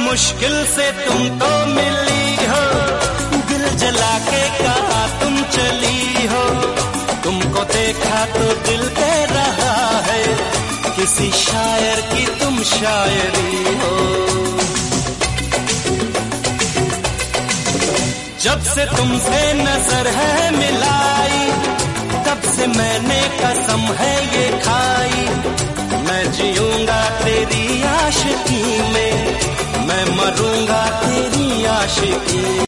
मुश्किल से तुम तो मिली हो, दिल जला के कहा तुम चली हो। तुमको देखा तो दिल कह रहा है, किसी शायर की तुम शायरी हो। जब से तुमसे नजर है मिलाई, तब से मैंने कसम है ये खाई, मैं जीऊंगा तेरी आशिकी में, मैं मरूंगा तेरी आशिकी।